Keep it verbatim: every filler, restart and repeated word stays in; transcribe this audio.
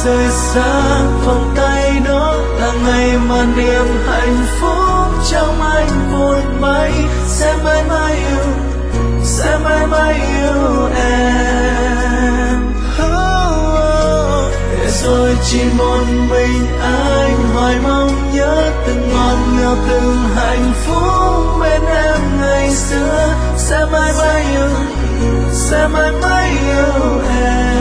rời xa vòng tay đó là ngày mà niềm hạnh phúc trong anh vụt bay. Sẽ mãi mãi yêu, sẽ mãi mãi yêu em. Để rồi chỉ một mình anh hoài mong nhớ từng ngọt ngào từng hạnh phúc bên em ngày xưa. Sẽ mãi mãi yêu, sẽ mãi mãi yêu em.